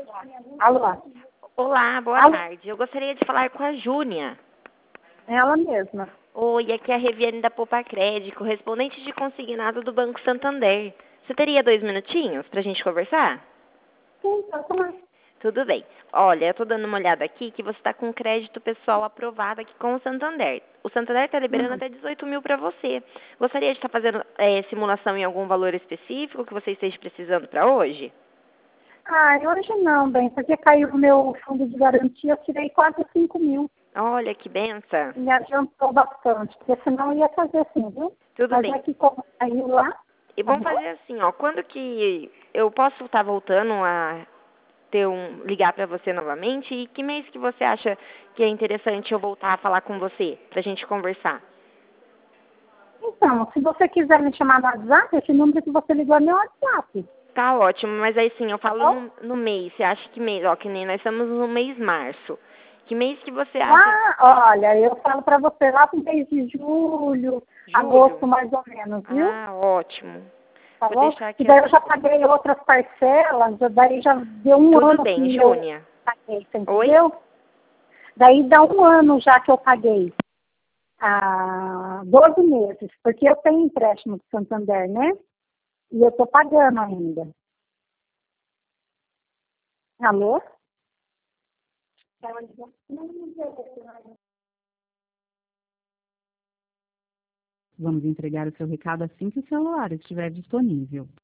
Alô? Olá, boa Alô? tarde. Eu gostaria de falar com a Júnia. Ela mesma. Oi, aqui é a Reviane da Poupa Crédito, correspondente de consignado do Banco Santander. Você teria 2 minutinhos para a gente conversar? Sim, pode tomar. Tudo bem. Olha, eu estou dando uma olhada aqui que você está com crédito pessoal aprovado aqui com o Santander. O Santander está liberando até 18 mil para você. Gostaria de estar fazendo simulação em algum valor específico que você esteja precisando para hoje? Ah, hoje não, bem, porque caiu o meu fundo de garantia, eu tirei quase 5 mil. Olha, que benção. Me adiantou bastante, porque senão eu ia fazer assim, viu? Tudo Mas bem. é que como caiu lá, E tá vamos bom? fazer assim, ó. Quando que eu posso estar voltando a ligar para você novamente? E que mês que você acha que é interessante eu voltar a falar com você, pra gente conversar? Então, se você quiser me chamar no WhatsApp, esse número que você ligou é meu WhatsApp, Tá ótimo, mas aí sim, eu tá falo bom? no mês. Você acha que mês? Ó, que nem nós estamos no mês março. Que mês que você acha? Lá, olha, eu falo pra você lá pro mês de julho, Julho? agosto mais ou menos, viu? Ah, ótimo. Tá Vou bom? deixar E aqui daí eu já assim. paguei outras parcelas, daí já deu um Tudo ano bem, que eu Júnia. paguei, você Oi? entendeu? Daí dá um ano já que eu paguei, 12 meses, porque eu tenho empréstimo do Santander, né? E eu tô pagando ainda. Alô? Vamos entregar o seu recado assim que o celular estiver disponível.